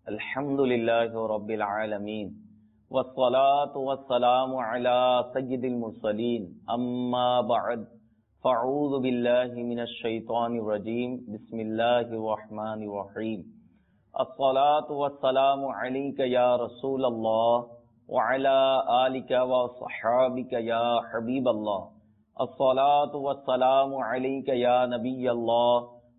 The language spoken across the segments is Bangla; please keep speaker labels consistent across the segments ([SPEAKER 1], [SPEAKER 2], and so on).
[SPEAKER 1] আলহামদুলিল্লাহি রাব্বিল আলামিন ওয়াসসালাতু ওয়াসসালামু আলা সাইয়্যিদিল মুরসালিন আম্মা বা'দ ফাআউযু বিল্লাহি মিনাশ শাইতানির রাজীম বিসমিল্লাহির রহমানির রহিম আসসালাতু ওয়াসসালামু আলাইকা ইয়া রাসূলুল্লাহ ওয়া আলা আলিকা ওয়া সাহবিকা ইয়া হাবিবাল্লাহ আসসালাতু ওয়াসসালামু আলাইকা ইয়া নাবিয়াল্লাহ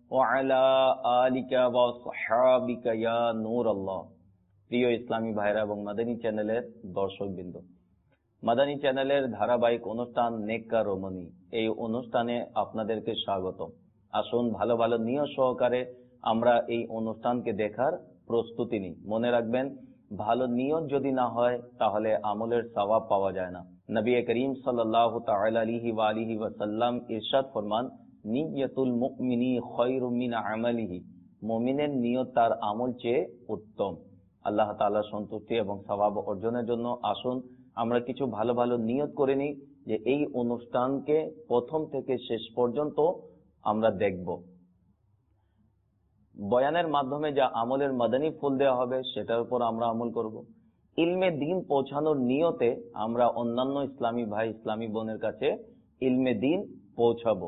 [SPEAKER 1] প্রিয় ইসলামী ভাইরা এবং মাদানী চ্যানেলের দর্শকবৃন্দ, মাদানী চ্যানেলের ধারাবাহিক অনুষ্ঠান নেককার রমণী, এই অনুষ্ঠানে আপনাদেরকে স্বাগত। আসুন ভালো ভালো নিয়ত সহকারে আমরা এই অনুষ্ঠানকে দেখার প্রস্তুতি নিই। মনে রাখবেন, ভালো নিয়ত যদি না হয় তাহলে আমলের সওয়াব পাওয়া যায় না। নবী করিম সাল্লাল্লাহু তাআলা আলাইহি ওয়া আলিহি ওয়াসাল্লাম ইরশাদ ফরমান, নিয়তুল মুমিনি খায়রুম মিন আমালিহি, মুমিনের নিয়ত তার আমল চেয়ে উত্তম। আল্লাহ তাআলার সন্তুষ্টি এবং সওয়াব অর্জনের জন্য আসুন আমরা কিছু ভালো ভালো নিয়ত করে নিই যে এই অনুষ্ঠানকে প্রথম থেকে শেষ পর্যন্ত আমরা দেখব। বয়ানের মাধ্যমে যা আমলের মাদানী ফুল দেওয়া হবে সেটার উপর আমরা আমল করব। ইলমে দ্বীন পৌঁছানোর নিয়তে আমরা অন্যান্য ইসলামী ভাই ইসলামী বোনের কাছে ইলমে দ্বীন পৌঁছাবো।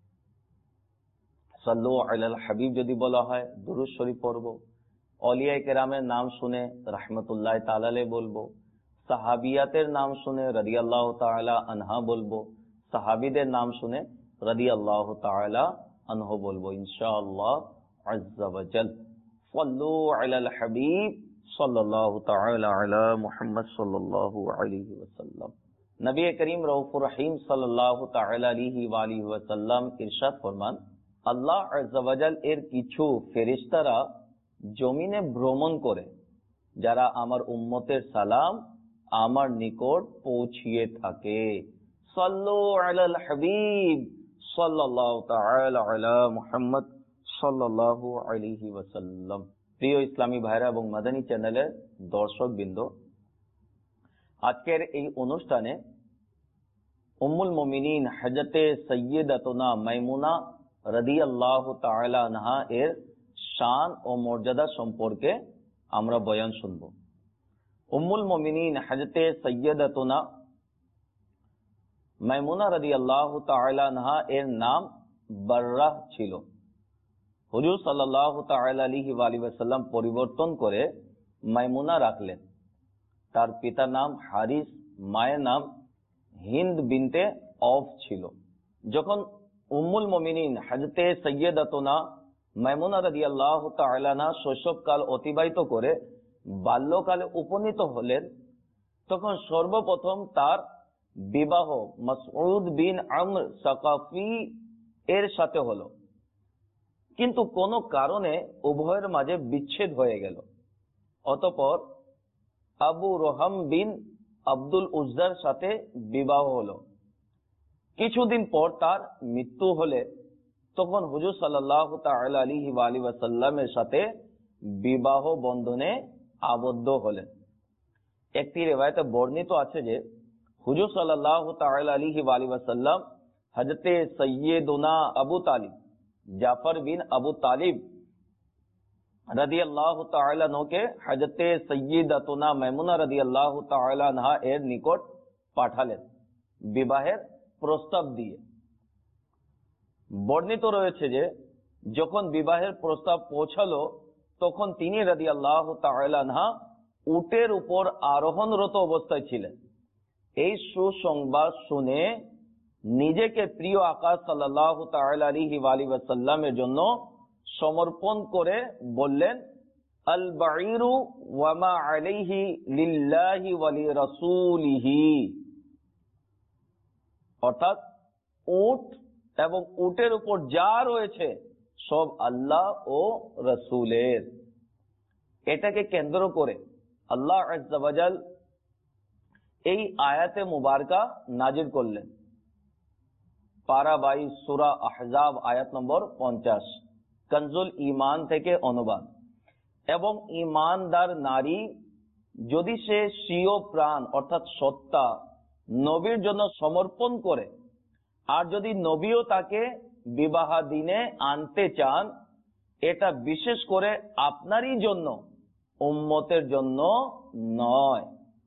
[SPEAKER 1] সাল্লু আলাল হাবিব যদি বলা হয় দুরূদ শরীফ পড়ব, আউলিয়া কেরামের নাম শুনে রাহমাতুল্লাহ তাআলা আলাইহি বলবো, সাহাবিয়াতের নাম শুনে রাদিয়াল্লাহু তাআলা আনহা বলবো, সাহাবীদের নাম শুনে রাদিয়াল্লাহু তাআলা আনহু বলবো ইনশাআল্লাহ আযজা ওয়া জাল। সাল্লু আলাল হাবিব সাল্লাল্লাহু তাআলা আলা মুহাম্মদ সাল্লাল্লাহু আলাইহি ওয়াসাল্লাম। নবী করিম রউফুর রহিম সাল্লাল্লাহু তাআলা আলাইহি ওয়া আলিহি ওয়াসাল্লাম ইরশাদ ফরমান, আল্লাহ আযজা ওয়া জাল এর কিছু ফেরেশতারা জমিনে ভ্রমণ করে, যারা আমার উম্মতের সালাম আমার নিকট পৌঁছিয়ে থাকে। সাল্লু আলাল হাবিব সাল্লাল্লাহু তাআলা আলা মুহাম্মদ সাল্লাল্লাহু আলাইহি ওয়াসাল্লাম। প্রিয় ইসলামী ভাইরা এবং মাদানী চ্যানেলের দর্শকবৃন্দ, আজকের এই অনুষ্ঠানে উম্মুল মুমিনিন হযরতে সাইয়্যিদাতুনা মাইমুনা রাদিয়াল্লাহু তাআলা আনহা এর শান ও মর্যাদা সম্পর্কে আমরা বয়ান শুনব। উম্মুল মুমিনিন হযরতে সাইয়্যিদাতুনা মাইমুনা রাদিয়াল্লাহু তাআলা আনহা এর নাম বাররাহ ছিল। হুজুর সাল্লাল্লাহু তাআলা আলাইহি ওয়া আলিহি ওয়াসাল্লাম পরিবর্তন করে মাইমুনা রাখলেন। তার পিতার নাম হারিস, মায়ের নাম হিন্দ বিনতে আওফ ছিল। যখন উম্মুল মুমিনিন হযরতে সাইয়্যিদাতুনা মাইমুনা রাদিয়াল্লাহু তাআলা আনহা শৈশবকাল অতিবাহিত করে বাল্যকালে উপনীত হলেন, তখন সর্বপ্রথম তার বিবাহ মাসউদ বিন আমর সাকাফি এর সাথে হলো, কিন্তু কোনো কারণে উভয়ের মাঝে বিচ্ছেদ হয়ে গেল। অতঃপর আবু রোহাম বিন আব্দুল উজ্জার সাথে বিবাহ হলো। কিছুদিন পর তার মৃত্যু হলে তখন হুজুর সাল্লাল্লাহু তাআলা আলাইহি ওয়া আলিহি ওয়াসাল্লামের সাথে বিবাহ বন্ধনে আবদ্ধ হলেন। একটি রিওয়ায়াতে বর্ণিত আছে যে হুজুর সাল্লাল্লাহু তাআলা আলাইহি ওয়া আলিহি ওয়াসাল্লাম হযরতে সাইয়্যিদুনা আবু তালিব জাফর বিন আবু তালিব রাদিয়াল্লাহু তাআলা আনহুকে হযরতে সাইয়্যিদাতুনা মাইমুনা রাদিয়াল্লাহু তাআলা আনহা এর নিকট পাঠালেন বিবাহের প্রস্তাব দিয়ে। বর্ণিত রয়েছে যে যখন বিবাহের প্রস্তাব পৌঁছালো তখন তিনি রাদিয়াল্লাহু তাআলা আনহা উটের উপর আরোহণরত অবস্থায় ছিলেন। এই সুসংবাদ শুনে নিজেকে প্রিয় আকা সাল্লাল্লাহু তাআলা আলাইহি ওয়া আলিহি ওয়াসাল্লামের জন্য সমর্পণ করে বললেন, আল বাঈরু ওয়া মা আলাইহি লিল্লাহি ওয়া লিরাসূলিহি, অর্থাৎ উট এবং উটের উপর যা রয়েছে সব আল্লাহ ও রাসূলের। এটাকে কেন্দ্র করে আল্লাহ আযজা ওয়া জাল এই আয়াতে মুবারকা নাজিল করলেন। পারা 22 সূরা আহজাব আয়াত নম্বর 50, কনজুল ঈমান থেকে অনুবাদ। এবং ঈমানদার নারী যদি সে স্বীয় প্রাণ অর্থাৎ সত্তা নবীর জন্য সমর্পণ করে, আর যদি নবীও তাকে বিবাহাদিনে আনতে চান, এটা বিশেষ করে আপনারই জন্য উম্মতের জন্য নয়।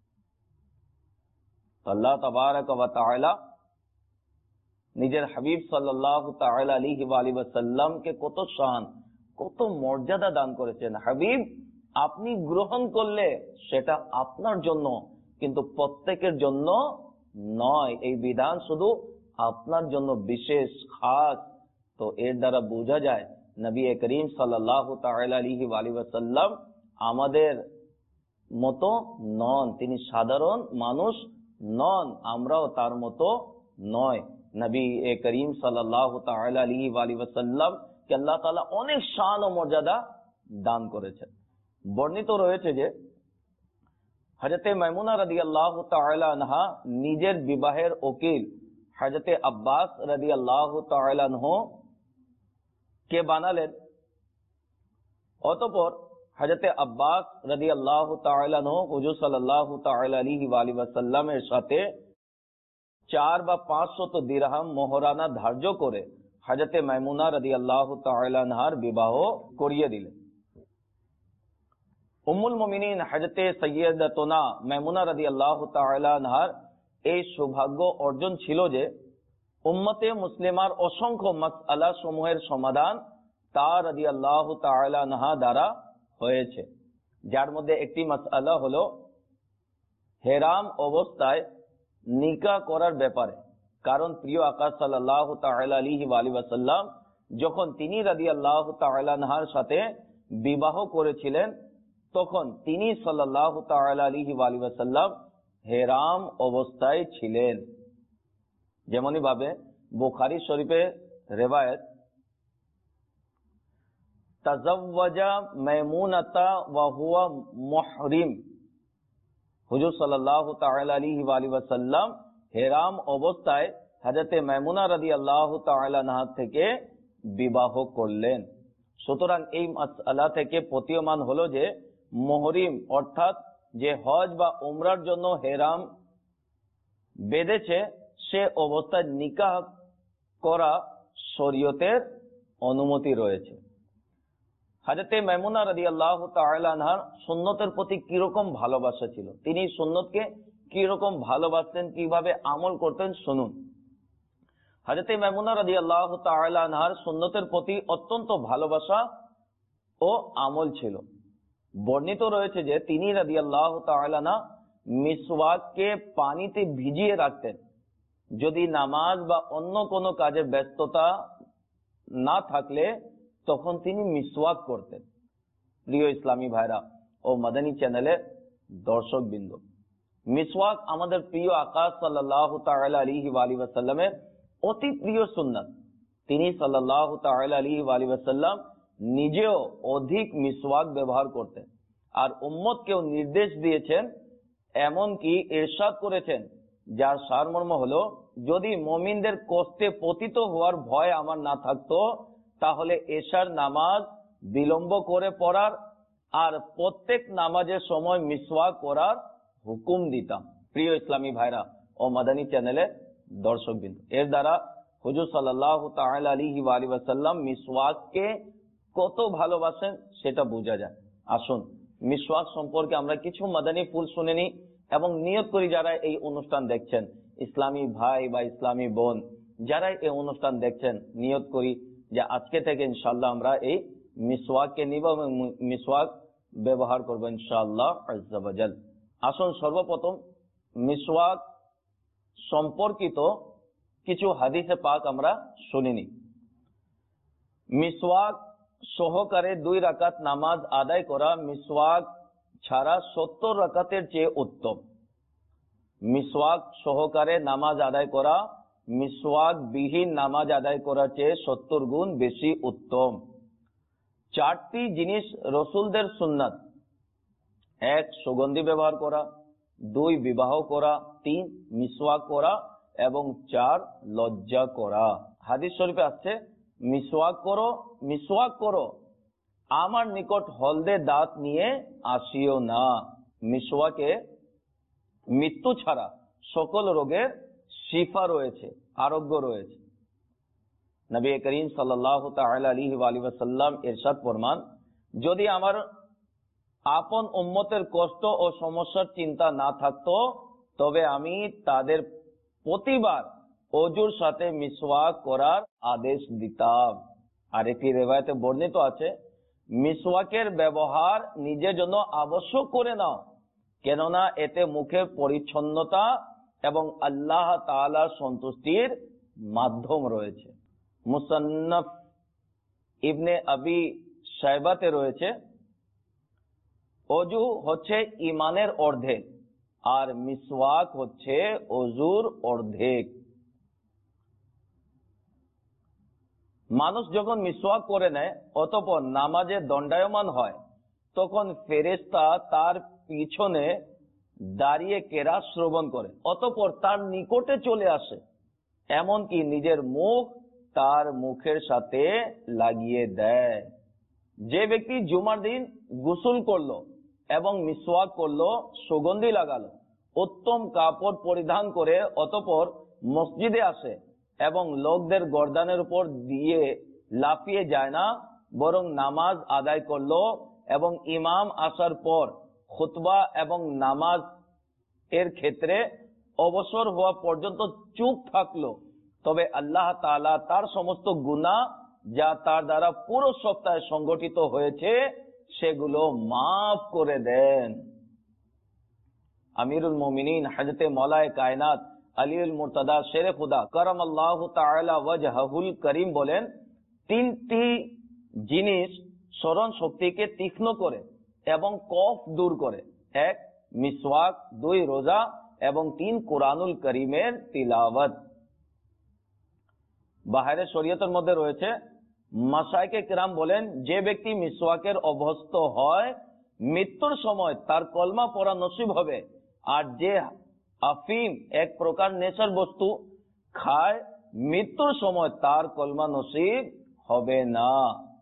[SPEAKER 1] আল্লাহ তাবারাক ওয়া তাআলা নিজের হাবিব সাল্লাল্লাহু তাআলা আলাইহি ওয়া আলিহি ওয়াসাল্লামকে কত শান, কত মর্যাদা দান করেছেন। হাবিব, আপনি গ্রহণ করলে সেটা আপনার জন্য, কিন্তু প্রত্যেকের জন্য নয়। এই বিধান শুধু আপনার জন্য বিশেষ, খাস। তো এর দ্বারা বোঝা যায় নবী করিম সাল্লাল্লাহু তাআলা আলাইহি ওয়া আলিহি ওয়াসাল্লাম আমাদের মতো নন, তিনি সাধারণ মানুষ নন, আমরাও তার মতো নয়। নবী করিম সাল্লাল্লাহু তাআলা আলাইহি ওয়া আলিহি ওয়াসাল্লাম কে আল্লাহ তাআলা অনেক শান ও মর্যাদা দান করেছেন। বর্ণিত রয়েছে যে হযরতে মাইমুনা রাদিয়াল্লাহু তাআলা আনহা নিজের বিবাহের উকিল হযরতে আব্বাস রাদিয়াল্লাহু তাআলা আনহু কে বানালেন। অতঃপর হযরতে আব্বাস রাদিয়াল্লাহু তাআলা আনহু হুজুর সাল্লাল্লাহু তাআলা আলাইহি ওয়া আলিহি ওয়াসাল্লামের সাথে 4 বা 500 দিরহাম মোহরানা ধার্য করে হযরতে মাইমুনা রাদিয়াল্লাহু তাআলা আনহার বিবাহ করিয়ে দিলেন। উম্মুল মুমিনিন হযরতে সাইয়্যিদাতুনা মাইমুনা রাদিয়াল্লাহু তাআলা আনহার এই সৌভাগ্য অর্জন ছিল যে উম্মতে মুসলিমার অসংখ্য মাসআলা সমূহের সমাধান তার রাদিয়াল্লাহু তাআলা আনহা দ্বারা হয়েছে। যার মধ্যে একটি মাসআলা হলো হেরাম অবস্থায় নিকাহ করার ব্যাপারে। কারণ প্রিয় আকা সাল্লাল্লাহু তাআলা আলাইহি ওয়া আলিহি ওয়াসাল্লাম যখন তিনি রাদিয়াল্লাহু তাআলা আনহার সাথে বিবাহ করেছিলেন, তখন তিনি সাল্লাল্লাহু তাআলা আলাইহি ওয়া আলিহি ওয়াসাল্লাম হেরাম অবস্থায় ছিলেন। যেমনই ভাবে বুখারী শরীফে রিওয়ায়াত, তাজাওয়াজা মাইমুনাতা ওয়া হুয়া মুহরিম, হুজুর সাল্লাল্লাহু তাআলা আলাইহি ওয়া আলিহি ওয়াসাল্লাম হেরাম অবস্থায় হযরতে মাইমুনা রাদিয়াল্লাহু তাআলা আনহা থেকে বিবাহ করলেন। সুতরাং এই মাসআলা থেকে প্রতীয়মান হলো যে মুহরিম অর্থাৎ যে হজ বা উমরার জন্য হেরাম বেঁধেছে, সে অবস্থায় নিকাহ করা শরীয়তের অনুমতি রয়েছে। হযরতে মাইমুনা রাদিয়াল্লাহু তাআলা আনহার সুন্নতের প্রতি কিরকম ভালোবাসা ছিল, তিনি সুন্নতকে কিরকম ভালোবাসতেন, কিভাবে আমল করতেন, শুনুন। হযরতে মাইমুনা রাদিয়াল্লাহু তাআলা আনহার সুন্নতের প্রতি অত্যন্ত ভালোবাসা ও আমল ছিল। বর্ণিত রয়েছে যে তিনি রাদিয়াল্লাহু তাআলা আনহা মিসওয়াককে পানিতে ভিজিয়ে রাখতেন। যদি নামাজ বা অন্য কোনো কাজে ব্যস্ততা না থাকলে তখন তিনি মিসওয়াক করতেন। প্রিয় ইসলামী ভাইরা ও মাদানী চ্যানেলের দর্শকবৃন্দ, মিসওয়াক আমাদের প্রিয় আকা সাল্লাল্লাহু তাআলা আলাইহি ওয়া আলিহি ওয়াসাল্লামের অতি প্রিয় সুন্নাত। তিনি সাল্লাল্লাহু তাআলা আলাইহি ওয়া আলিহি ওয়াসাল্লাম নিজেও অধিক মিসওয়াক ব্যবহার করতেন আর উম্মতকেও নির্দেশ দিয়েছেন, এমনকি ইরশাদ করেছেন, যার সারমর্ম হলো, যদি মুমিনদের কষ্টে পতিত হওয়ার ভয় আমার না থাকতো তাহলে এশার নামাজ বিলম্ব করে পড়ার আর প্রত্যেক নামাজের সময় মিসওয়াক করার হুকুম দিতাম। প্রিয় ইসলামী ভাইরা ও মাদানী চ্যানেলের দর্শকবৃন্দ, এর দ্বারা হুজুর সাল্লাল্লাহু তাআলা আলাইহি ওয়া আলিহি ওয়াসাল্লাম মিসওয়াককে কত ভালোবাসেন সেটা বোঝা যায়। আসুন মিসওয়াক সম্পর্কে আমরা কিছু মাদানী ফুল শুনে নিই এবং নিয়ত করি, যারা এই অনুষ্ঠান দেখছেন, ইসলামী ভাই বা ইসলামী বোন যারা এই অনুষ্ঠান দেখছেন, নিয়ত করি যে আজকে থেকে ইনশাআল্লাহ আমরা এই মিসওয়াককে নিব এবং মিসওয়াক ব্যবহার করবো ইনশাআল্লাহ আজ্জা ওয়া জাল। আসুন সর্বপ্রথম মিসওয়াক সম্পর্কিত কিছু হাদিসে পাক আমরা শুনিনি। মিসওয়াক সহকারে 2 রাকাত নামাজ আদায় করা মিসওয়াক ছাড়া 70 রাকাতের চেয়ে উত্তম। মিসওয়াক সহকারে নামাজ আদায় করা মিসওয়াক বিহীন নামাজ আদায় করার চেয়ে 70 গুণ বেশি উত্তম। 4টি জিনিস রসুলদের সুন্নাত: 1 সুগন্ধি ব্যবহার করা, 2 বিবাহ করা, 3 মিসওয়াক করা এবং 4 লজ্জা করা। হাদিস শরীফে আসছে, মিসওয়াক করো, মিসওয়াক করো, আমার নিকট হলদে দাঁত নিয়ে আসিও না। মিসওয়াকে মৃত্যু ছাড়া সকল রোগের শিফা রয়েছে, আরোগ্য রয়েছে। নবী করিম সাল্লাল্লাহু তাআলা আলাইহি ওয়া আলিহি ওয়াসাল্লাম ইরশাদ ফরমান, যদি আমার আপন উম্মতের কষ্ট ও সমস্যার চিন্তা না থাকতো তবে আমি তাদের প্রতিবার অজুর সাথে মিসওয়াক করার আদেশ দিতাম। আর একটি রিওয়ায়াতে বর্ণিত আছে, মিসওয়াকের ব্যবহার নিজের জন্য আবশ্যক করে নাও, কেননা এতে মুখের পরিচ্ছন্নতা এবং আল্লাহ তাআলার সন্তুষ্টির মাধ্যম রয়েছে। মুসান্নাফ ইবনে আবি শায়বাতে রয়েছে, অজু হচ্ছে ইমানের অর্ধেক আর মিসওয়াক হচ্ছে অজুর অর্ধেক। মানুষ যখন মিসওয়াক করে নেয় অতঃপর নামাজে দণ্ডায়মান হয়, তখন ফেরেশতা তার পিছনে দাঁড়িয়ে কেরাত শ্রবণ করে, অতঃপর তার নিকটে চলে আসে, এমনকি নিজের মুখ তার মুখের সাথে লাগিয়ে দেয়। যে ব্যক্তি জুমার দিন গোসল করলো এবং মিসওয়াক করলো, সুগন্ধি লাগালো, উত্তম কাপড় পরিধান করে অতঃপর মসজিদে আসে এবং লোকদের গর্দানের উপর দিয়ে লাফিয়ে যায় না, বরং নামাজ আদায় করলো এবং ইমাম আসার পর খুতবা এবং নামাজ এর ক্ষেত্রে অবসর হওয়া পর্যন্ত চুপ থাকলো, তবে আল্লাহ তাআলা তার সমস্ত গুনাহ যা তার দ্বারা পুরো সপ্তাহে সংগঠিত হয়েছে সেগুলো মাফ করে দেন। আমিরুল মুমিনিন হযরতে মাওলায়ে কায়নাত আলীউল মুর্তদা শেরে খুদা কারামাল্লাহু তাআলা ওয়াজহুল করিম বলেন, তিনটি জিনিস স্মরণ শক্তিকে তীক্ষ্ণ করে এবং কফ দূর করে। এক, মিসওয়াক, দুই, রোজা এবং তিন, কুরআনুল করিমের তিলাওয়াত। বাহিরে শরীয়তের মধ্যে রয়েছে, মাশায়েখে কিরাম বলেন, যে ব্যক্তি মিসওয়াকের অভ্যস্ত হয় মৃত্যুর সময় তার কলমা পড়া নসিব হবে, আর যে আফিম এক প্রকার নেশার বস্তু খায় মৃত্যুর সময় তার কলমা নসিব হবে না।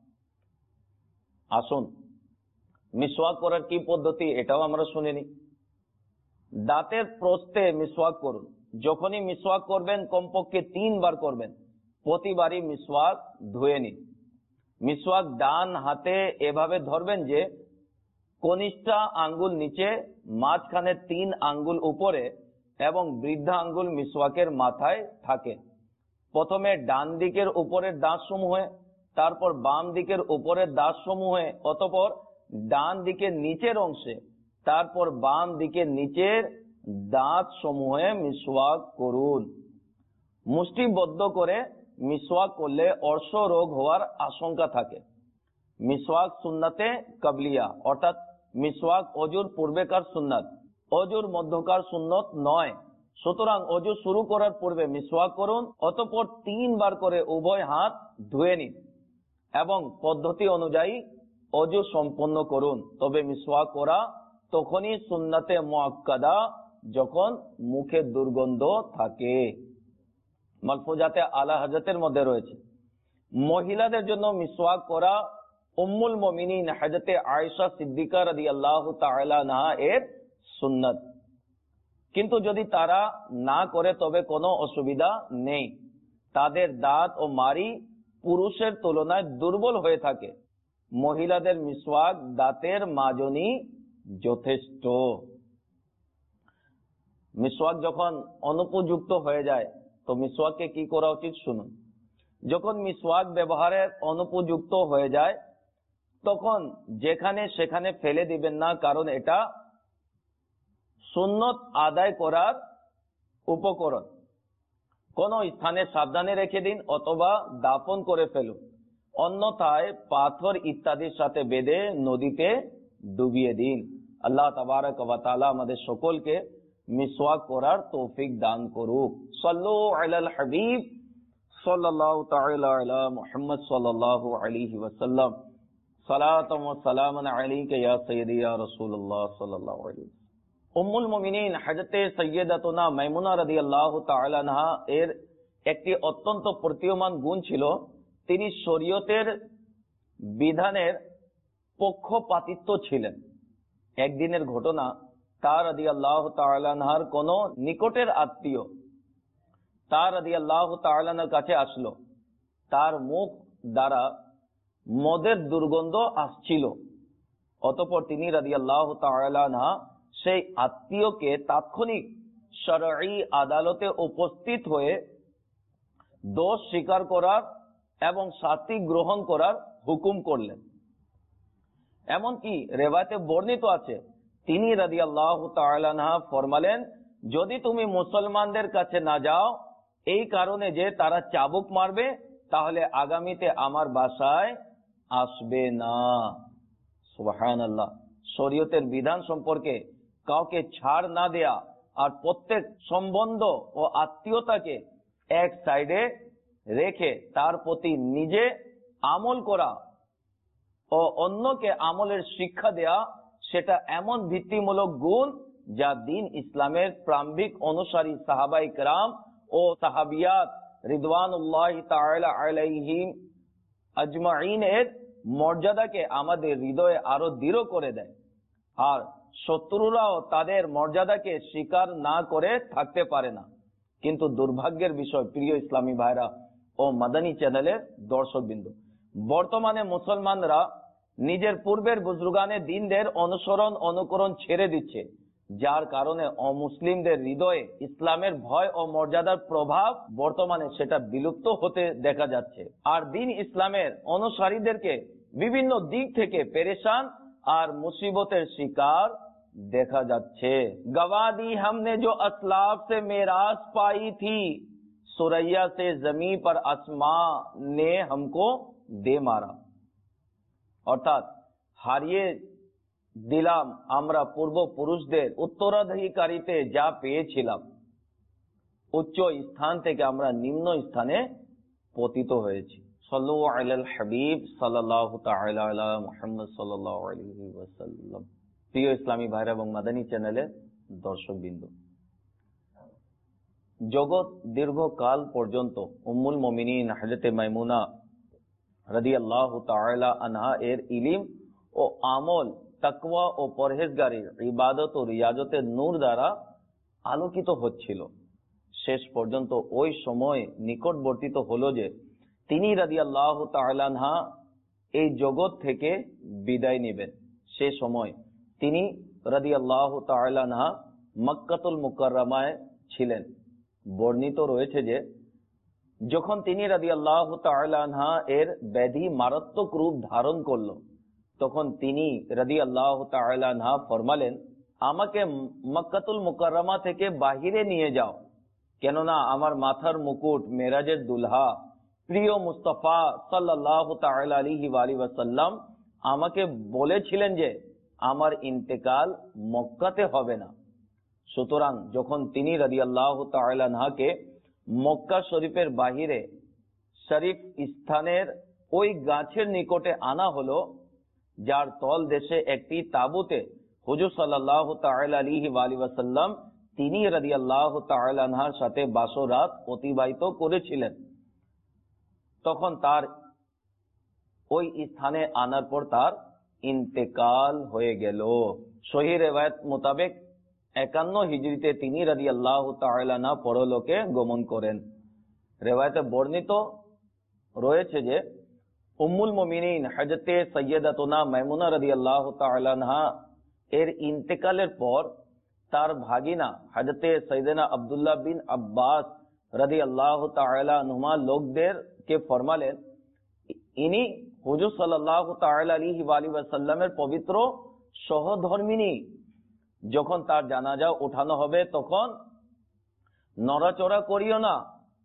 [SPEAKER 1] আসুন মিসওয়াক করার কি পদ্ধতি এটাও আমরা শুনিনি। দাঁতের প্রস্থে মিসওয়াক করুন। যখনই মিসওয়াক করবেন কমপক্ষে 3 বার করবেন। প্রতিবারই মিসওয়াক ধুয়ে নিন। মিসওয়াক ডান হাতে এভাবে ধরবেন যে কনিষ্ঠা আঙ্গুল নিচে, মাঝখানে 3 আঙ্গুল উপরে এবং বৃদ্ধা আঙ্গুল মিসওয়াকের মাথায় থাকে। প্রথমে ডান দিকের উপরের দাঁত সমূহে, তারপর বাম দিকের উপরের দাঁত সমূহে, অতঃপর ডান দিকের নিচের অংশে, তারপর বাম দিকের নিচের দাঁত সমূহে মিসওয়াক করুন। মুষ্টিবদ্ধ করে মিসওয়াক করলে অর্শ রোগ হওয়ার আশঙ্কা থাকে। মিসওয়াক সুন্নাতে কাবলিয়া, অর্থাৎ মিসওয়াক অজুর পূর্বেকার সুন্নাত, অজুর মধ্যকার সুন্নত নয়। সুতরাং অজু শুরু করার পূর্বে মিসওয়াক করুন, অতঃপর 3 বার করে উভয় হাত ধুয়ে নিন এবং পদ্ধতি অনুযায়ী অজু সম্পন্ন করুন। তবে মিসওয়াক করা তখনই সুন্নাতে মুআক্কাদা যখন মুখে দুর্গন্ধ থাকে। মালফুজাতে আলা হযরতের মধ্যে রয়েছে, মহিলাদের জন্য মিসওয়াক করা উম্মুল মুমিনিন হযরতে আয়েশা সিদ্দিকা রাদিয়াল্লাহু তাআলা আনহা এর সুন্নাত। কিন্তু যদি তারা না করে তবে কোনো অসুবিধা নেই। তাদের দাঁত ও মাড়ি পুরুষের তুলনায় দুর্বল হয়ে থাকে। মহিলাদের মিসওয়াক দাঁতের মাজনি যথেষ্ট। মিসওয়াক যখন অনুপযুক্ত হয়ে যায় তো মিসওয়াককে কি করা উচিত শুনুন। যখন মিসওয়াক ব্যবহারের অনুপযুক্ত হয়ে যায় তখন যেখানে সেখানে ফেলে দিবেন না, কারণ এটা সুন্নত আদায় করার উপকরণ। কোন স্থানে সাবধানে রেখে দিন অথবা দাফন করে ফেলুন, অন্যথায় পাথর ইত্যাদির সাথে বেঁধে নদীতে ডুবিয়ে দিন। আল্লাহ তাবারক ওয়া তাআলা আমাদের সকলকে মিসওয়াক করার তৌফিক দান করুক। সাল্লু আলাল হাবিব সাল্লাল্লাহু তাআলা আলা মুহাম্মদ সাল্লাল্লাহু আলাইহি ওয়াসাল্লাম। সালাতাম ওয়া সালামান আলাইকা ইয়া সাইয়্যিদি ইয়া রাসূলুল্লাহ সাল্লাল্লাহু আলাইহি। উম্মুল মুমিনিন হযরতে সাইয়্যিদাতুনা মাইমুনা রাদিয়াল্লাহু তাআলা আনহা এর একটি অত্যন্ত প্রতীয়মান গুণ ছিল, তিনি শরীয়তের বিধানের পক্ষপাতিত্ব ছিলেন। একদিনের ঘটনা, তার রাদিয়াল্লাহু তাআলা আনহার কোন নিকটের আত্মীয় তার রাদিয়াল্লাহু তাআলা আনহার কাছে আসলো। তার মুখ দ্বারা মদের দুর্গন্ধ আসছিল। অতঃপর তিনি রাদিয়াল্লাহু তাআলা আনহা সেই আত্মীয়কে তাৎক্ষণিক শরঈ আদালতে উপস্থিত হয়ে দোষ স্বীকার করার এবং শাস্তি গ্রহণ করার হুকুম করলেন। এমনকি রেওয়ায়েতে বর্ণিত আছে, তিনি রাদিয়াল্লাহু তাআলা আনহা ফরমালেন, যদি তুমি মুসলমানদের কাছে না যাও এই কারণে যে তারা চাবুক মারবে, তাহলে আগামীতে আমার বাসায় আসবে না। সুবহানাল্লাহ। শরীয়তের বিধান সম্পর্কে কাউকে ছাড় না দেয়া আর প্রত্যেক সম্বন্ধ ও আত্মীয়তাকে এক সাইডে রেখে তার প্রতি নিজে আমল করা ও অন্যকে আমলের শিক্ষা দেয়া, সেটা এমন ভিত্তিমূলক গুণ যা দিন ইসলামের প্রারম্ভিক অনুসারী সাহাবায়ে কেরাম ও সাহাবিয়াত রিদওয়ানুল্লাহি তাআলা আলাইহিম আজমাইনের মর্যাদাকে আমাদের হৃদয়ে আরো দৃঢ় করে দেয়। আর শত্রুরাও তাদের মর্যাদাকে স্বীকার না করে থাকতে পারে না। কিন্তু দুর্ভাগ্যের বিষয়, প্রিয় ইসলামী ভাইরা ও মাদানী চ্যানেলের দর্শকবৃন্দ, বর্তমানে মুসলমানরা নিজের পূর্বের বুজুর্গানে দিনদের অনুকরণ ছেড়ে দিচ্ছে, যার কারণে অমুসলিমদের হৃদয়ে ইসলামের ভয় ও মর্যাদার প্রভাব বর্তমানে সেটা বিলুপ্ত হতে দেখা যাচ্ছে। আর দিন ইসলামের অনুসারীদেরকে বিভিন্ন দিক থেকে পেরেশান আর মুসিবতের শিকার দেখা যাচ্ছে। গवादी हमने जो असलाफ से मेराज पाई थी, सुरैया से जमीन पर आसमां ने हमको दे मारा। অর্থাৎ হারিয়ে দিলাম আমরা পূর্বপুরুষদের উত্তরাধিকারীতে যা পেয়েছিলাম, উচ্চ স্থান থেকে আমরা নিম্ন স্থানে পতিত হয়েছি। সাল্লু আলাল হাবিব সাল্লাল্লাহু তাআলা আলা মুহাম্মদ সাল্লাল্লাহু আলাইহি ওয়াসাল্লাম। প্রিয় ইসলামী ভাইরা এবং মাদানী চ্যানেলের দর্শকবৃন্দ, জগৎ দীর্ঘকাল পর্যন্ত উম্মুল মুমিনিন হযরতে মাইমুনা রাদিয়াল্লাহু তাআলা আনহা এর ইলম ও আমল, তাকওয়া ও পরহেজগারির ইবাদত ও রিয়াজতের নূর দ্বারা আলোকিত হচ্ছিল। শেষ পর্যন্ত ওই সময় নিকটবর্তিত হলো যে তিনি রাদিয়াল্লাহু তাআলা আনহা এই জগৎ থেকে বিদায় নেবেন। সে সময় তিনি রাদিয়াল্লাহু তাআলা আনহা মক্কাতুল মুকাররমায় ছিলেন। বর্ণিত রয়েছে যে যখন তিনি রাদিয়াল্লাহু তাআলা আনহা এর ব্যাধি মারাত্মক রূপ ধারণ করলো, তখন তিনি রাদিয়াল্লাহু তাআলা আনহা ফরমালেন, আমাকে মক্কাতুল মুকাররমা থেকে বাহিরে নিয়ে যাও, কেননা আমার মাথার মুকুট, মেরাজের দুলহা প্রিয় মুস্তাফা সাল্লাল্লাহু তাআলা আলাইহি ওয়াসাল্লাম আমাকে বলেছিলেন যে আমার ইন্তেকাল মক্কাতে হবে না। সুতরাং যখন তিনি রাদিয়াল্লাহু তাআলা আনহাকে মক্কা শরীফের বাহিরে শরীফ স্থানের ওই গাছের নিকটে আনা হলো, যার তল দেশে একটি তাবুতে হুজুর সাল্লাল্লাহু তাআলা আলাইহি ওয়াসাল্লাম তিনি রাদিয়াল্লাহু তাআলা আনহার সাথে বাসরাত অতিবাহিত করেছিলেন, তখন তার ওই স্থানে আনার পর তার ইন্তেকাল হয়ে গেল। সহিহ রিওয়ায়াত মোতাবেক 51 হিজরিতে তিনি রাদিয়াল্লাহু তাআলা আনহা পরলোকে গমন করেন। রিওয়ায়াতে বর্ণিত রয়েছে যে উম্মুল মুমিনিন হযরতে সাইয়্যিদাতুনা মাইমুনা রাদিয়াল্লাহু তাআলা আনহা এর ইন্তেকালের পর তার ভাগিনা হযরতে সাইয়েদনা আব্দুল্লাহ বিন আব্বাস রাদিয়াল্লাহু তাআলা আনহুমা লোকদেরকে ফরমালেন, ইনি হুজুর সাল্লাল্লাহু তাআলা আলাইহি ওয়াসাল্লামের পবিত্র সহধর্মিনী। যখন তার জানাজা উঠানো হবে তখন নড়াচড়া করিও না,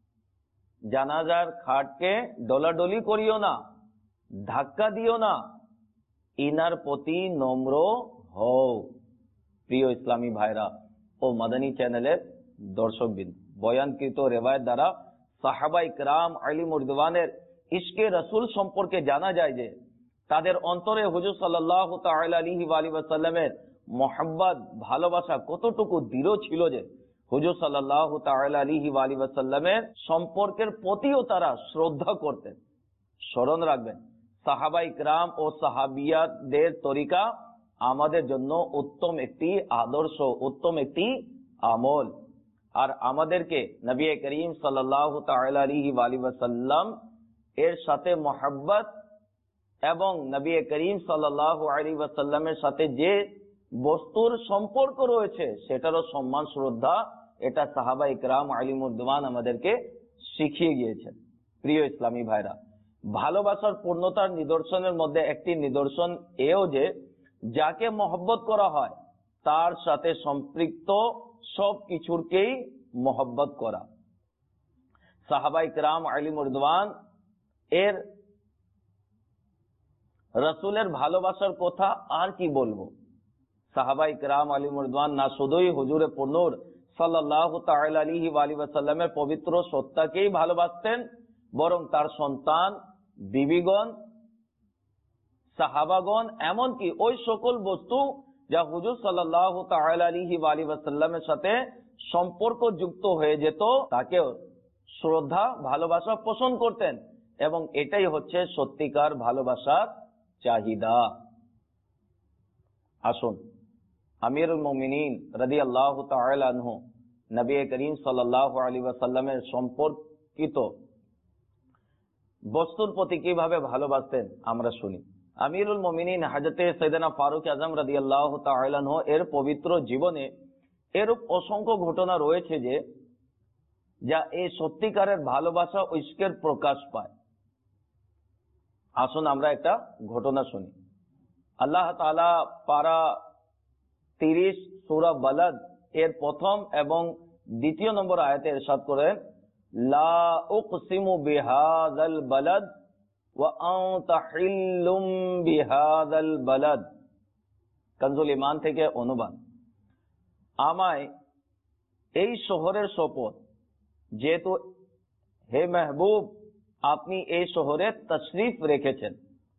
[SPEAKER 1] জানাজার খাটকে ডলাডলি করিও না, ধাক্কা দিও না, ইনার প্রতি নম্র হও। প্রিয় ইসলামী ভাইরা ও মাদানী চ্যানেলের দর্শকবৃন্দ, বয়ানকৃত রেওয়ায়েত দ্বারা সাহাবায়ে কেরাম আলিম রিদওয়ানের ইশকে রাসূল সম্পর্কে জানা যায় যে তাদের অন্তরে হুজুর সাল্লাল্লাহু তাআলা আলাইহি ওয়াসাল্লামের মোহাব্বত, ভালোবাসা কতটুকু দৃঢ় ছিল যে হুজুর সাল্লাল্লাহু তাআলা আলাইহি ওয়াসাল্লামের সম্পর্কের প্রতিও তারা শ্রদ্ধা করতেন। স্মরণ রাখবেন, সাহাবায়ে কেরাম ও সাহাবিয়াতদের তরিকা আমাদের জন্য উত্তম একটি আদর্শ, উত্তম একটি আমল। আর আমাদেরকে নবী করিম সাল্লাল্লাহু তাআলা আলাইহি ওয়াসাল্লাম এর সাথে মোহাব্বত এবং নবী করিম সাল্লাল্লাহু আলাইহি ওয়াসাল্লামের সাথে যে বস্তুর সম্পর্ক রয়েছে সেটারও সম্মান শ্রদ্ধা, এটা সাহাবা ইকরাম আলিমুদ্দান আমাদেরকে শিখিয়ে গিয়েছেন। প্রিয় ইসলামী ভাইরা, ভালোবাসার পূর্ণতার নিদর্শনের মধ্যে একটি নিদর্শন এও যে যাকে মহব্বত করা হয় তার সাথে সম্পৃক্ত সব কিছুকেই মহব্বত করা। সাহাবা ইকরাম আলিমুদ্দান এর রাসূলের ভালোবাসার কথা আর কি বলবো। সাহাবা ইকরাম আলিমুদ্দান না শুধুই হুজুরে পুরনূর সাল্লাল্লাহু তাআলা আলাইহি ওয়া সাল্লামের পবিত্র সত্তাকেই ভালোবাসতেন, বরং তার সন্তান, বিবিগণ, সাহাবাগণ, এমনকি ওই সকল বস্তু যা হুজুর সাল্লাল্লাহু তাআলা আলাইহি ওয়া সাল্লামের সাথে সম্পর্ক যুক্ত হয়ে যেত তাকেও শ্রদ্ধা, ভালোবাসা পোষণ করতেন। এবং এটাই হচ্ছে সত্যিকার ভালোবাসার চাহিদা। আসুন আমিরুল মুমিনিন রাদিয়াল্লাহু তাআলা আনহু নবী করিম সাল্লাল্লাহু আলাইহি ওয়াসাল্লামের সম্পর্কিত বস্তুর প্রতি কিভাবে ভালোবাসতেন আমরা শুনি। আমিরুল মুমিনিন হযরতে সাইয়েদনা ফারুক আযম রাদিয়াল্লাহু তাআলা আনহু এর পবিত্র জীবনে এরূপ অসংখ্য ঘটনা রয়েছে যে যা এই সত্যিকারের ভালোবাসা ও ইশকের প্রকাশ পায়। আসুন আমরা একটা ঘটনা শুনি। আল্লাহ তাআলা পারা 30 সূরা বালাদ এর প্রথম এবং দ্বিতীয় নম্বর আয়াতে ইরশাদ করেন, লা উকসিমু বিহাযাল বালাদ ওয়া আনতা হিল্লুম বিহাযাল বালাদ। কানজুল ঈমান থেকে অনুবাদ। আমায় এই শহরের শপথ, যেহেতু হে মেহবুব আপনি এই শহরে তশরিফ রেখেছেন।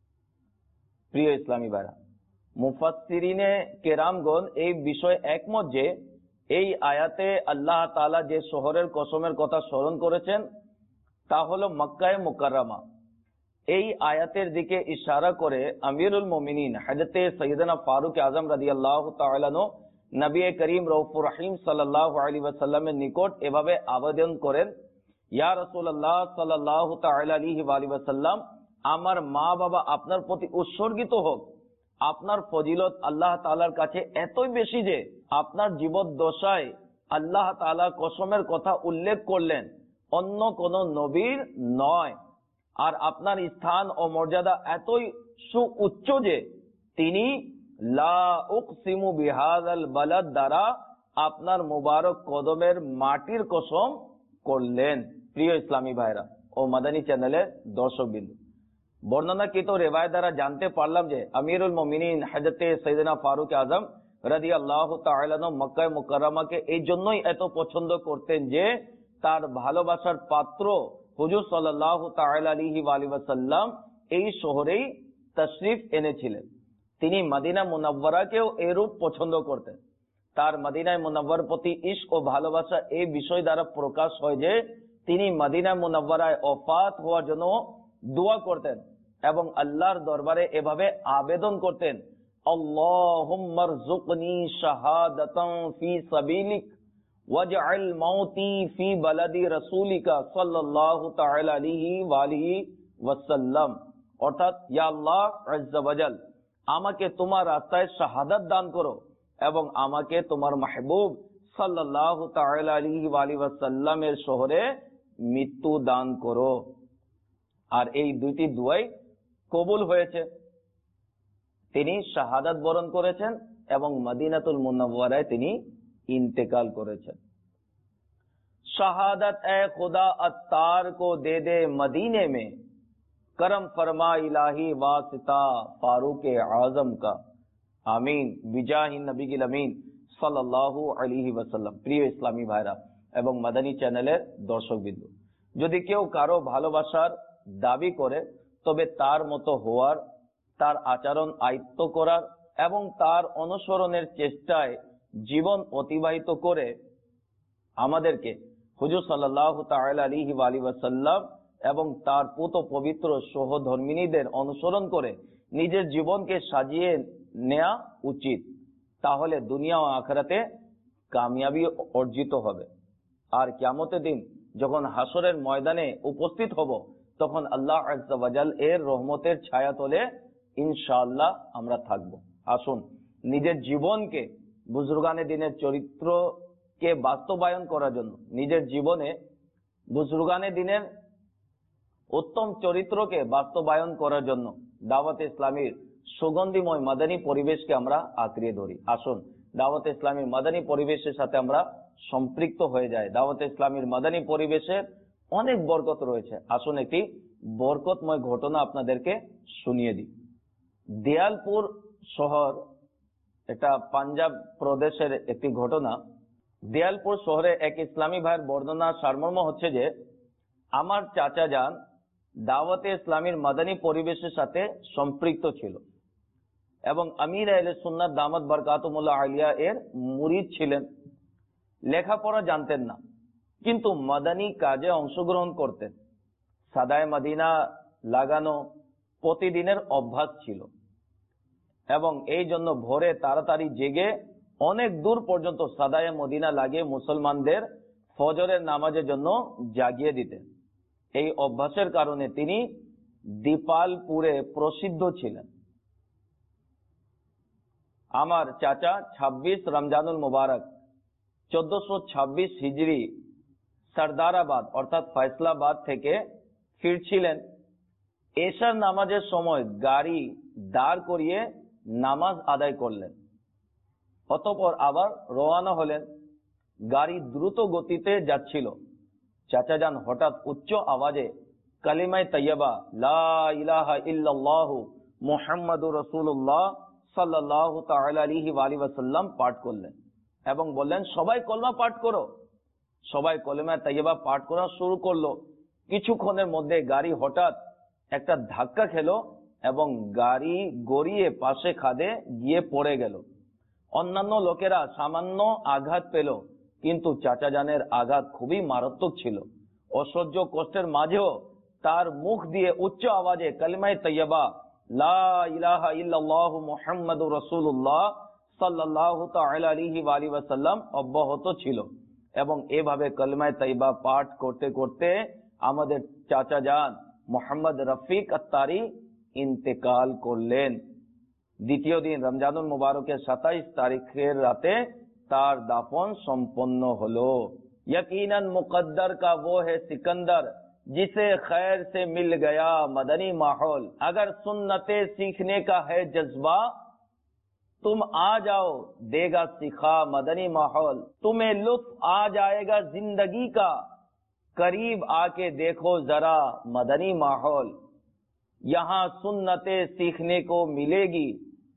[SPEAKER 1] প্রিয় ইসলামী ভাইরা, মুফাসসিরিনে কেরামগণ এই বিষয়ে একমত যে এই আয়াতে আল্লাহ তাআলা যে শহরের কসমের কথা স্মরণ করেছেন তা হলো মক্কায়ে মুকাররমা। এই আয়াতের দিকে ইশারা করে আমিরুল মুমিনিন হযরতে সাইয়েদনা ফারুক আযম রাদিয়াল্লাহু তাআলা আনহু নবী করিম রউফুর রহিম সাল্লাল্লাহু আলাইহি ওয়াসাল্লামের নিকট এভাবে আবেদন করেন, ইয়া রাসূলুল্লাহ সাল্লাল্লাহু তাআলা আলাইহি ওয়াসাল্লাম, আমার মা বাবা আপনার প্রতি উৎসর্গিত হোক। আপনার ফজিলত আল্লাহ তাআলার কাছে এতই বেশি যে আপনার জীবদ্দশায় আল্লাহ তাআলা কসমের কথা উল্লেখ করলেন, অন্য কোন নবীর নয়। আর আপনার স্থান ও মর্যাদা এতই সুউচ্চ যে তিনি লা উকসিমু বিহাযাল বালাদ দ্বারা আপনার মুবারক কদমের মাটির কসম করলেন। প্রিয় ইসলামী ভাইরা ও মাদানী চ্যানেলের দর্শকবৃন্দ, বর্ণনাকৃত রিওয়ায়াত দ্বারা জানতে পারলাম যে আমিরুল মুমিনিন হযরতে সাইয়েদনা ফারুক আযম রাদিয়াল্লাহু তাআলা আনহু মক্কা মুকাররমাকে এই জন্যই এত পছন্দ করতেন যে তার ভালোবাসার পাত্র হুজুর সাল্লাল্লাহু তাআলা আলাইহি ওয়াসাল্লাম এই শহরেই তশরিফ এনেছিলেন। তিনি মদিনা মুনাওয়ারাকেও এরূপ পছন্দ করতেন। তার মদিনায় মুনাওয়ার প্রতি ইশক ও ভালোবাসা এই বিষয় দ্বারা প্রকাশ হয় যে তিনি মদিনা মুনাওয়ারায় ওফাত হওয়ার জন্য দোয়া করতেন এবং আল্লাহর দরবারে এভাবে আবেদন করতেন, আল্লাহুম্মা রযুকনি শাহাদাতান ফি সাবিলিক ওয়াজআল মাউতি ফি বালাদি রাসূলিকা সাল্লাল্লাহু তাআলা আলাইহি ওয়া আলিহি ওয়াসাল্লাম। অর্থাৎ, ইয়া আল্লাহ আযজা ওয়াজাল, আমাকে তোমার রাস্তায় শাহাদাত দান করো এবং আমাকে তোমার মাহবুব সাল্লাল্লাহু তাআলা আলাইহি ওয়া আলিহি ওয়াসাল্লামের শহরে মৃত্যু দান করো। আর এই দুইটি দুয়াই কবুল হয়েছে। তিনি শাহাদাত বরণ করেছেন এবং মদিনাতুল মুনাওয়ারায় তিনি इंतकाल করেছেন। शहादत ए खुदा अत्तार को दे दे मदीने में, करम फरमा इलाही वासिता फारूक आजम का, आमीन बिजाहि नबी अमीन সাল্লাল্লাহু আলাইহি ওয়াসাল্লাম। প্রিয় ইসলামী ভাইরা এবং মাদানী চ্যানেলের দর্শকবৃন্দ, যদি কেউ কারো ভালোবাসার দাবি করে তবে তার মতো হওয়ার, তার আচরণ আয়ত্ত করার এবং তার অনুসরণের চেষ্টায় জীবন অতিবাহিত করে আমাদেরকে হুজুর সাল্লাল্লাহু তাআলা আলাইহি ওয়াসাল্লাম এবং তার পুত পবিত্র সহধর্মিনীদের অনুসরণ করে নিজের জীবনকে সাজিয়ে নেওয়া উচিত। তাহলে দুনিয়া ও আখিরাতে কামিয়াবি অর্জিত হবে। আর কিয়ামতের দিন যখন হাসরের ময়দানে উপস্থিত হব তখন আল্লাহ আজ্জা ওয়াজাল এর রহমতের ছায়াতলে ইনশাআল্লাহ আমরা থাকব। আসুন নিজের জীবনকে বুজুর্গানে দিনের চরিত্রকে বাস্তবায়ন করার জন্য, নিজের জীবনে বুজুর্গানে দিনের উত্তম চরিত্রকে বাস্তবায়ন করার জন্য দাওয়াত ইসলামীর সুগন্ধিময় মাদানী পরিবেশকে আমরা আঁকড়িয়ে ধরি। আসুন দাওয়াত ইসলামীর মাদানী পরিবেশের সাথে আমরা সম্পৃক্ত হয়ে যাই। দাওয়াত ইসলামীর মাদানী পরিবেশের অনেক বরকত রয়েছে। আসুন একটি বরকতময় ঘটনা আপনাদেরকে শুনিয়ে দিই। দেয়ালপুর শহর, এটা পাঞ্জাব প্রদেশের একটি ঘটনা। দেয়ালপুর শহরে এক ইসলামী ভাইয়ের বর্ণনা সারমর্ম হচ্ছে যে, আমার চাচা যান দাওয়াতে ইসলামীর মাদানী পরিবেশের সাথে সম্পৃক্ত ছিল এবং আমির আহলে সুন্নাত দামাত বরকাতুমুল্লাহ আলিয়া এর মুরিদ ছিলেন। লেখাপড়া জানতেন না, কিন্তু মাদানী কাজে অংশগ্রহণ করতেন। সাদায়ে মদিনা লাগানো প্রতিদিনের অভ্যাস ছিল এবং এই জন্য ভোরে তাড়াতাড়ি জেগে অনেক দূর পর্যন্ত সাদায়ে মদিনা লাগিয়ে মুসলমানদের ফজরের নামাজের জন্য জাগিয়ে দিতেন। এই অভ্যাসের কারণে তিনি দীপালপুরে প্রসিদ্ধ ছিলেন। আমার চাচা 26 রমজানুল মুবারক 1426 হিজরি সরদারাবাদ অর্থাৎ ফয়সলাবাদ থেকে ফিরছিলেন। এশার নামাজের সময় গাড়ি দাঁড় করিয়ে নামাজ আদায় করলেন, অতঃপর আবার রওনা হলেন। গাড়ি দ্রুত গতিতে যাচ্ছিল। চাচা যান হঠাৎ উচ্চ আওয়াজে কালিমায়ে তাইয়্যিবা লা ইলাহা ইল্লাল্লাহু মুহাম্মাদুর রাসূলুল্লাহ সাল্লাল্লাহু তাআলা আলাইহি ওয়া আলিহি ওয়াসাল্লাম পাঠ করলেন এবং বললেন, সবাই কলমা পাঠ করো। সবাই কলিমায়ে তাইয়্যিবা পাঠ করা শুরু করলো। কিছুক্ষণের মধ্যে গাড়ি হঠাৎ একটা ধাক্কা খেলো এবং গাড়ি গড়িয়ে পাশে খাদে গিয়ে পড়ে গেল। অন্যান্য লোকেরা সামান্য আঘাত পেল, কিন্তু চাচা জানের আঘাত খুবই মারাত্মক ছিল। অসহ্য কষ্টের মাঝেও তার মুখ দিয়ে উচ্চ আওয়াজে কালিমায়ে তাইয়্যিবা লা ইলাহা ইল্লাল্লাহু মুহাম্মাদুর রাসূলুল্লাহ সাল্লাল্লাহু তাআলা আলাইহি ওয়া আলিহি ওয়াসাল্লাম অব্যাহত ছিল এবং এভাবে কালিমায়ে তাইয়্যিবা পাঠ করতে করতে আমাদের চাচা যান মোহাম্মদ রফিক আত্তারি ইন্তেকাল করলেন। দ্বিতীয় দিন রমজানুল মুবারকের 27 তারিখের রাতে তার দাফন সম্পন্ন হলো। यकीनन मुकद्दर का वो है सिकंदर जिसे खैर से मिल गया मदनी माहौल। अगर सुन्नते सीखने का है जज्बा तुम आ जाओ देगा सिखा मदनी माहौल। तुम्हें लुत्फ आ जाएगा जिंदगी का करीब आके देखो जरा मदनी माहौल। यहाँ सुन्नते सीखने को मिलेगी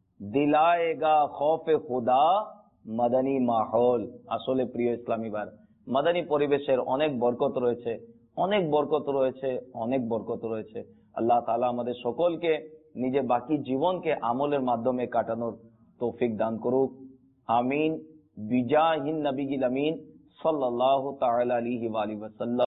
[SPEAKER 1] दिलाएगा खौफ खुदा मदनी माहौल। আসলে প্রিয় ইসলামী ভাই, মাদানী পরিবেশের অনেক বরকত রয়েছে, অনেক বরকত রয়েছে, অনেক বরকত রয়েছে। আল্লাহ তাআলা আমাদের সকলকে নিজে বাকি জীবনকে আমলের মাধ্যমে কাটানোর তৌফিক দান করুক। আমিন। বিজাহিন নবীল আমিন সাল্লাল্লাহু তাআলা আলাইহি ওয়া আলিহি ওয়াসাল্লাম।